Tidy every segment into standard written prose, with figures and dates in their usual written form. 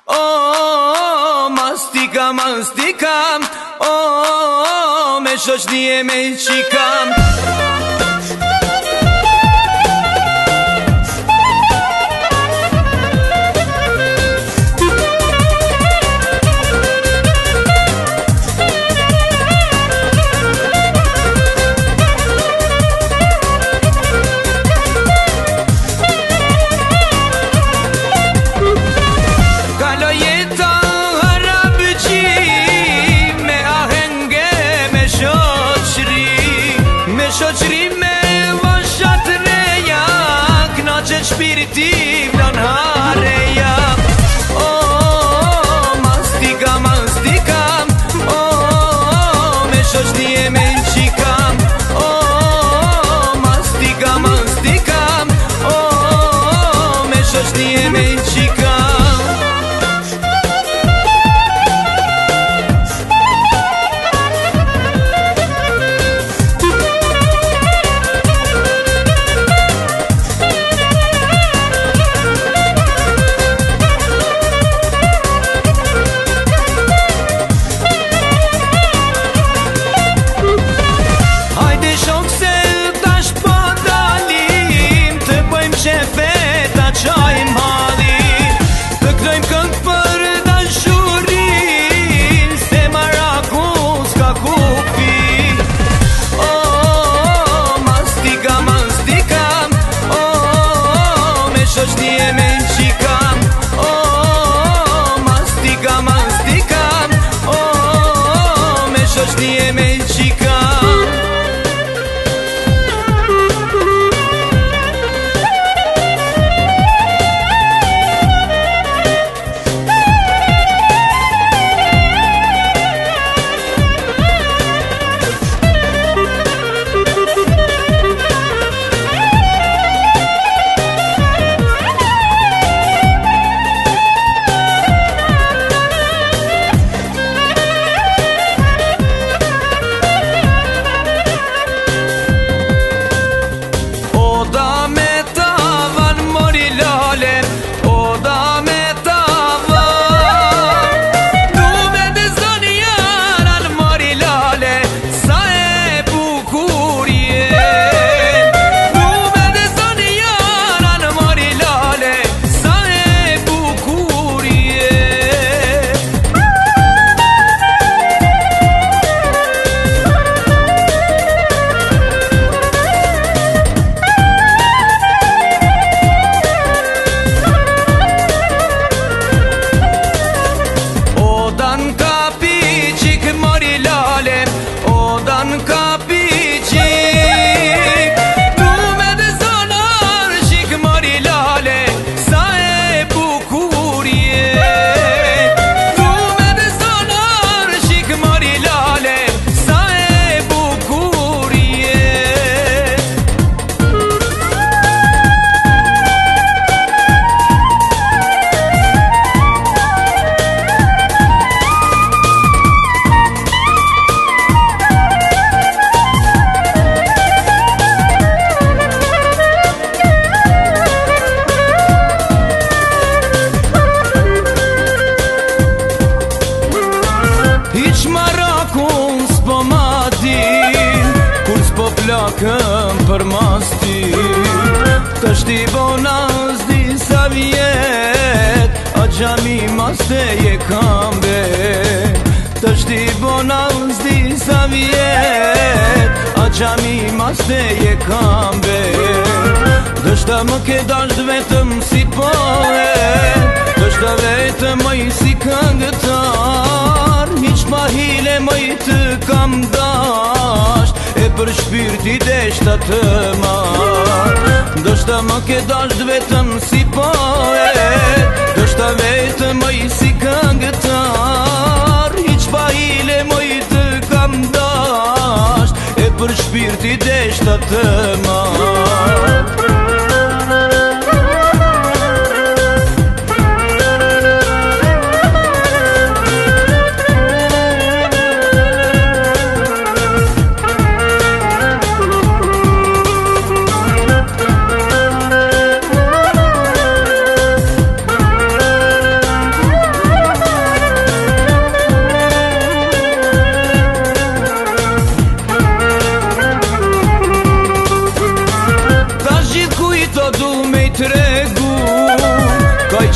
Mastika, mastika, me shoqni e me qika. Shoqri me vashat reja, knaqet shpirti vlan hareja. Mastika, mastika, me shoqni e me qika. Mastika, mastika, me shoqni e me qika. Plakëm për mas ti, të shti bona zdi sa vjet, a gjami mas te je kambe. Të shti bona zdi sa vjet, a gjami mas te je kambe. Dështa më ke dasht vetëm si poet, dështa vetëm mëj si këngëtar, hiq ma hile mëj të kam dasht, e për shpirti deshta të marë. Dështa më ke dasht vetëm si poet, dështa vetëm mëj si këngëtar, hiq pa hile mëj të kam dasht, e për shpirti deshta të marë.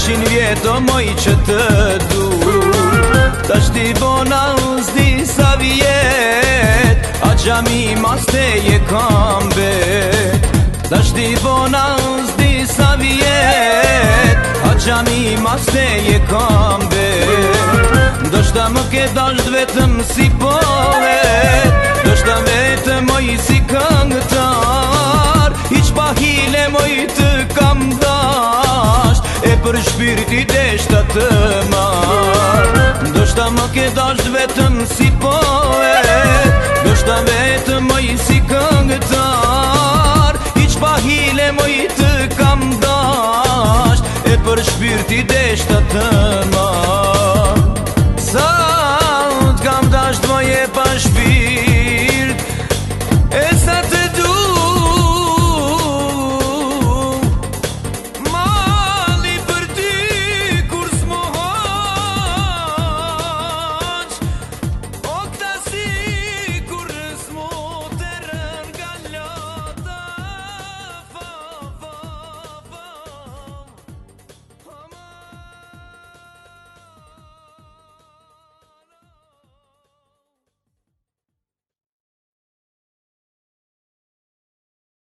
100 vjet o moj që të du. Tash ti bona uzdi sa vjet, a gjami mas te je kam bet. Tash ti bona uzdi sa vjet, a gjami mas te je kam bet. Ndoshta më ke dasht vetëm si poet, ndoshta vetëm moj si këngëtar, hiq pa hile moj të kam dasht, e për shpirti deshta të marr. Ndoshta më ke dasht vetëm si poet, ndoshta vetëm moj si këngëtar, hiq pa hile moj të kam dasht, e për shpirti deshta të marr. Sa